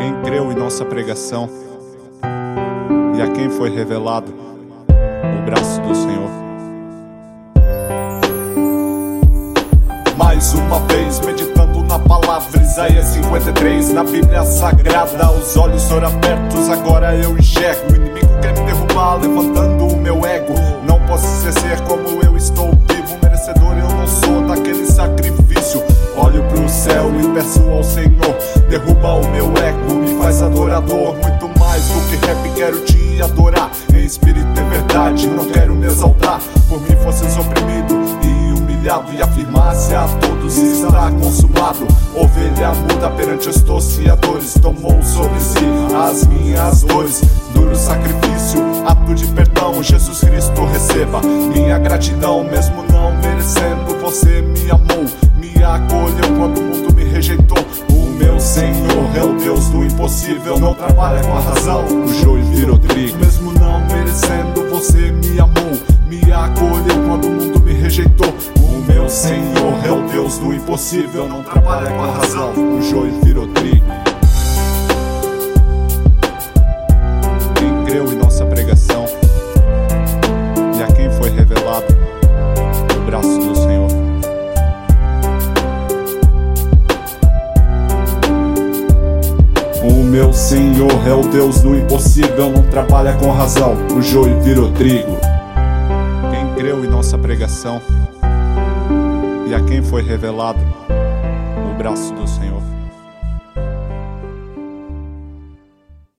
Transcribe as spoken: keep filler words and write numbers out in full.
Quem creu em nossa pregação e a quem foi revelado o braço do Senhor. Mais uma vez meditando na palavra, Isaías cinquenta e três, na Bíblia Sagrada. Os olhos foram abertos, agora eu enxergo. O inimigo quer me derrubar, levantando o meu ego. Não posso esquecer como eu estou vivo, merecedor eu não sou daquele sacrifício. Olho pro céu e peço ao Senhor, derruba o meu ego, me faz adorador. Muito mais do que rap, quero te adorar em espírito e verdade, não quero me exaltar. Por mim fosses oprimido e humilhado, e afirmasse a todos está consumado. Ovelha muda perante os torciadores, tomou sobre si as minhas dores. Duro sacrifício, ato de perdão, Jesus Cristo receba minha gratidão. Mesmo não merecendo, você me amou, me acolheu quando o mundo me rejeitou. O meu Senhor é o Deus do impossível, não trabalha com a razão, o joio virou trigo. Mesmo não merecendo, você me amou, me acolheu quando o mundo me rejeitou. O meu Senhor é o Deus do impossível, não trabalha com a razão, o joio virou trigo. Quem creu em nossa pregação e a quem foi revelado o braço do Senhor. O meu Senhor é o Deus do impossível, não trabalha com razão, o joio virou trigo. Quem creu em nossa pregação e a quem foi revelado o braço do Senhor.